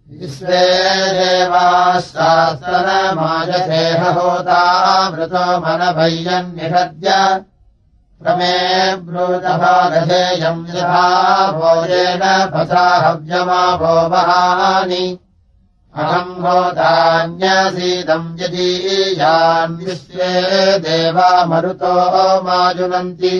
विश्वे देवाः शास्त्रमायथेह होतामृतो मनभय्यन्निषद्य प्रमे ब्रूतभागधेयम् यथा भोजेन पथा हव्यमाभो वहानि अहम् होतान्यसीदम् यदीयान् विश्वे देवा मरुतो माजुनन्ति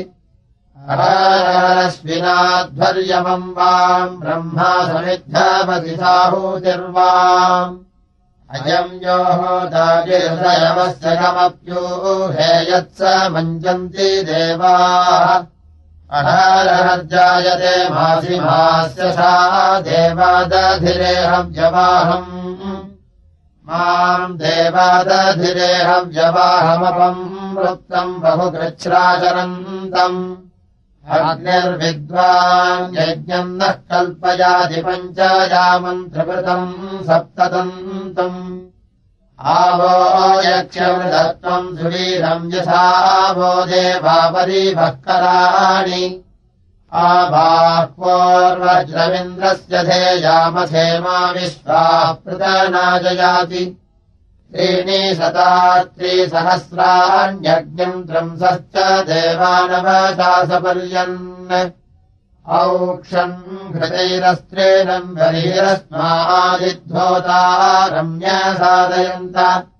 अरस्विनाध्वर्यमम् वाम् ब्रह्मा समिद्धपति साहूतिर्वाम् अयम् यो होताजिहृदयवस्य कमप्यूहे यत्स मञ्जन्ति देवाः अहरहर्जायते मासि मास्य सा देवादधिरेहव्यवाहम् माम् देवादधिरेहव्यवाहमपम् वृत्तम् बहुकृच्छ्राचरन्तम् अग्निर्विद्वान् यज्ञम् नः कल्पयाति पञ्चयामम् त्रिवृतम् सप्ततन्तम् आवो यक्षमृतत्वम् सुवीरम् यथा वो देवापरीभः कराणि आबाह्वोर्वज्रमिन्द्रस्य धेयामथेमा विश्वाः पृतनाजयाति त्रीणि शतात्रिसहस्राण्यग्निम् त्रंसश्च देवानवशासपर्यन् औक्षम् घृतैरस्त्रेणम् बलिरस्मादिद्धोता रम्य साधयन्त